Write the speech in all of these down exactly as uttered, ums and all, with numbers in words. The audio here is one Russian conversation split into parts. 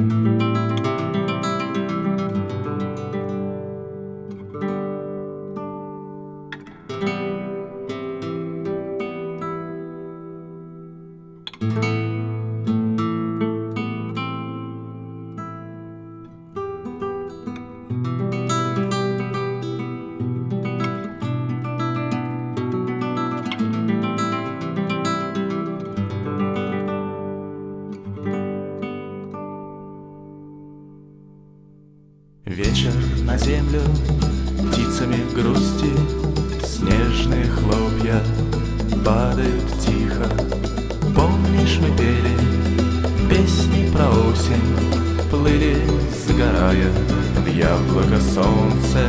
Вечер на землю птицами грусти, снежные хлопья падают тихо. Помнишь, мы пели песни про осень, плыли, сгорая в яблоко солнце.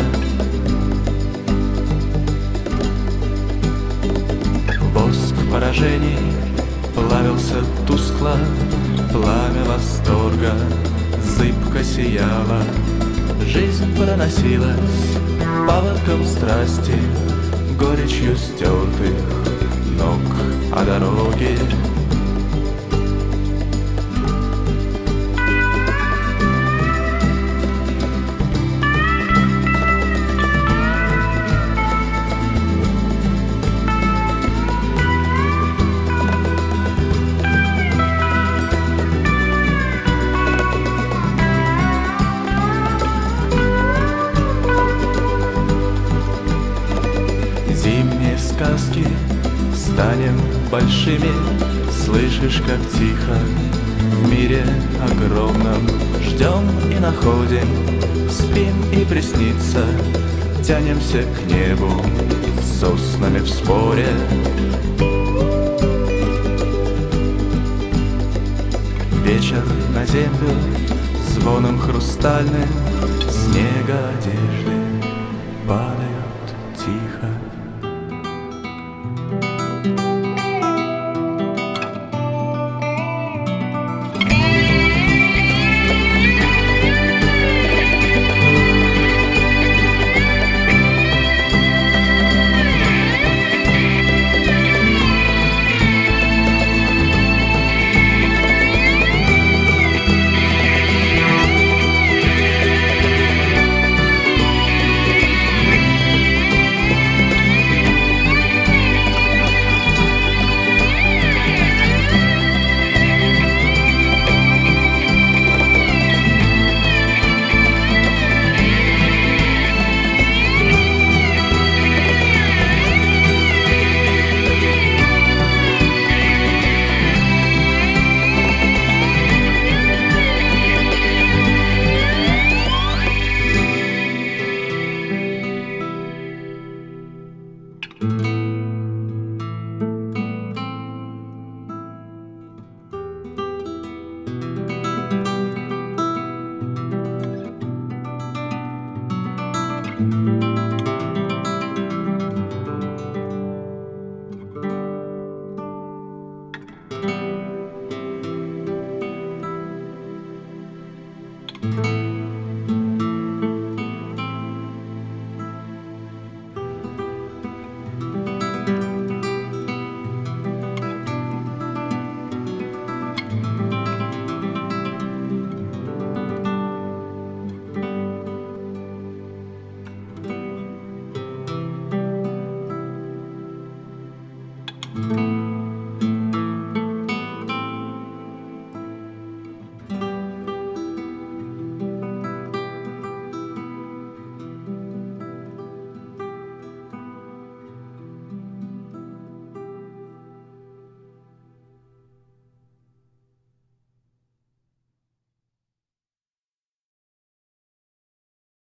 Воск поражений плавился тускло, пламя восторга зыбко сияло. Жизнь проносилась паводком страсти, горечью стертых ног о дороге. Зимние сказки станем большими, слышишь, как тихо в мире огромном ждем и находим, спим и приснится, тянемся к небу с соснами в споре. Вечер на землю звоном хрустальным, снега одежды падают тихо.